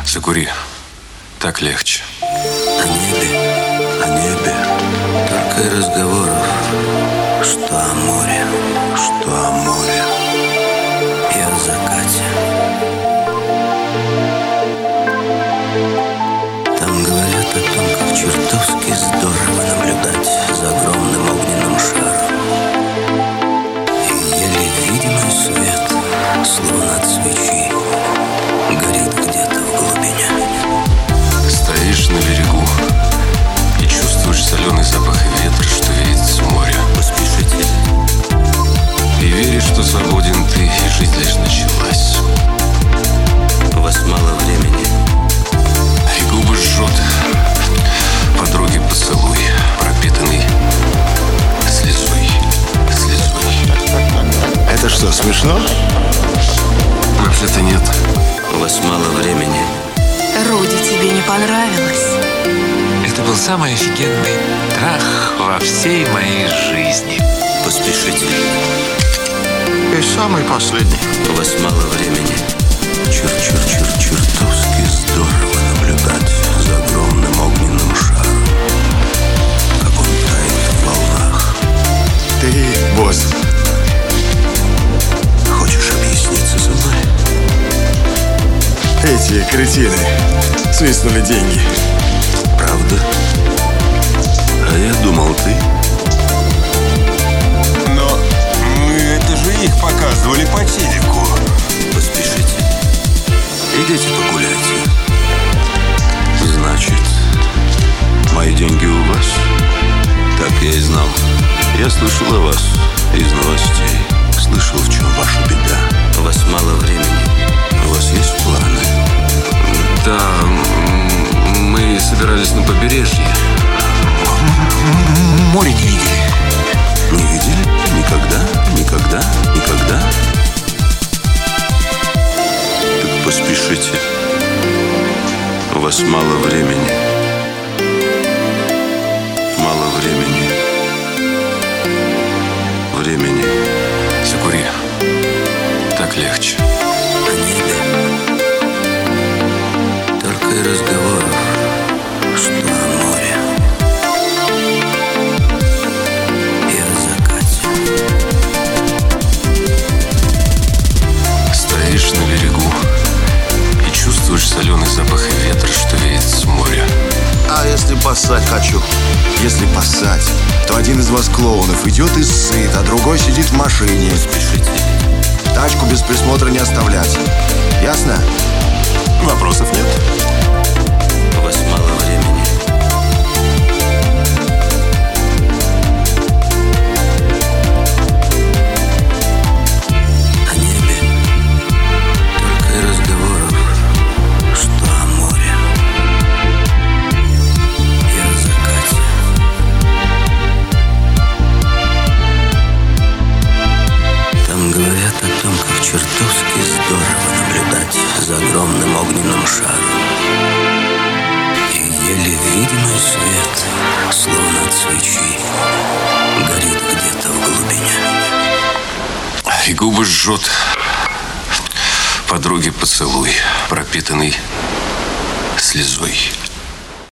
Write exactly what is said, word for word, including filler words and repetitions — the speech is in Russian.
Закури, так легче. О небе, о небе, только и разговоров, что о море, что о море и о закате. Там говорят о том, как чертовски здорово наблюдать за огромным огненным шаром. И еле видимый свет, словно от свечи, горит где-то в глубине. Стоишь на берегу и чувствуешь соленый запах ветра, что веет с моря. Поспешите. И веришь, что свободен ты, и жизнь лишь началась. У вас мало времени. И губы жжет подруги поцелуй, пропитанный слезой, слезой. Это что, смешно? Вообще-то нет. У вас мало времени. Руди, тебе не понравилось? Это был самый офигенный трах во всей моей жизни. Поспешите. И самый последний. У вас мало времени. Чур-чур-чур, чертовски здорово наблюдать за огромным огненным шаром, как он тает в волнах. Ты, босс, Хочешь объясниться со мной? эти кретины свистнули деньги. Правда? А я думал, ты. Но мы это же их показывали по телеку. Поспешите. Идите погуляйте. Значит, мои деньги у вас? Так я и знал. Я слышал о вас из новостей. Слышал, в чем ваша беда. У вас мало времени. У вас есть планы? Да, м, мы собирались на побережье. Море не видели. Не видели? Никогда? Никогда? Никогда? Так поспешите. У вас мало времени. Мало времени. Времени. Закури, так легче. О небе только и разговоров, что о море и о закате. Стоишь на берегу и чувствуешь соленый запах ветра, что веет с моря. А если поссать хочу? Если поссать, то один из вас клоунов идет и ссыт, а другой сидит в машине. Спешите. Тачку без присмотра не оставлять. Ясно? Вопросов нет. У вас мало времени. О небе только и разговоров, что о море и о закате. Там говорят о том, как чертовски здорово наблюдать за огромным огненным шаром. И еле видимый свет, словно от свечи, горит где-то в глубине. И губы жжет подруги поцелуй, пропитанный слезой.